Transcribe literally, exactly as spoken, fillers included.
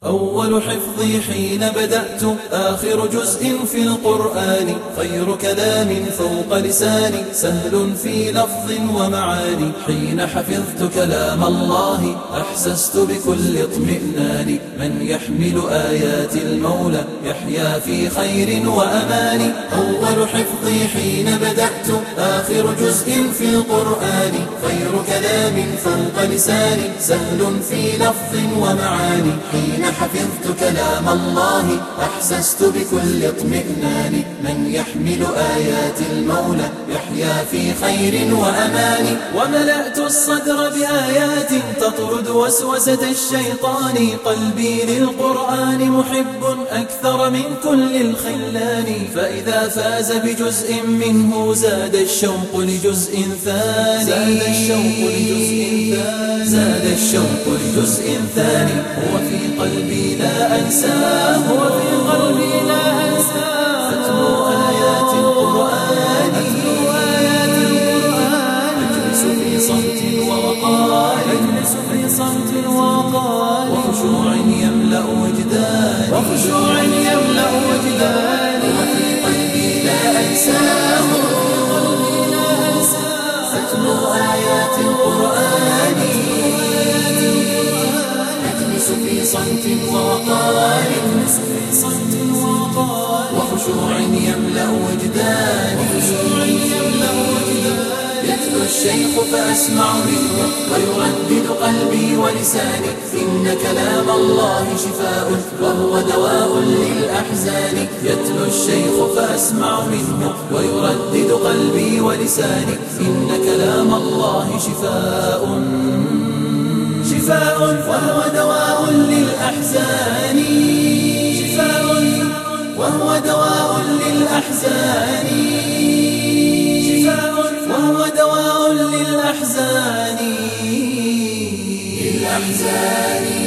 أول حفظي حين بدأت آخر جزء في القرآن، خير كلام فوق لساني سهل في لفظ ومعاني. حين حفظت كلام الله أحسست بكل اطمئنان، من يحمل آيات المولى يحيا في خير وأمان. أول حفظي حين بدأت آخر جزء في القرآن، خير كلام فوق لساني سهل في لفظ ومعاني. حين حفظت كلام الله أحسست بكل اطمئنان، من يحمل آيات المولى يحيا في خير وأمان. وملأت الصدر بآيات تطرد وسوسة الشيطان، قلبي للقرآن محب أكثر من كل الخلان. فإذا فاز بجزء منه زاد الشوق لجزء ثاني، زاد الشوق لجزء ثاني، زاد الشوق لجزء ثاني. هو في قلبي لا أنساه، هو في قلبي لا أنساه. أتلو آيات القرآن، أجلس في صمت ووقار، أجلس في صمت ووقار. وخشوع يملأ وجداني، وخشوع يملأ وجداني. وفي قلبي لا أنساه، وفي قلبي لا أنساه. أتلو آيات القرآن، أجلس في صمت ووقار، أجلس في صمت ووقار. وخشوع يملأ وجداني، وخشوع يملأ وجداني. يتلو الشيخ فأسمع منه ويردد قلبي ولساني، إن كلام الله شفاء وهو دواء للأحزان. يتلو الشيخ فأسمع منه ويردد قلبي ولساني، إن كلام الله شفاء شفاء وهو دواء للأحزان، شفاء وهو دواء للأحزان، شفاء وهو دواء للأحزان، للأحزان.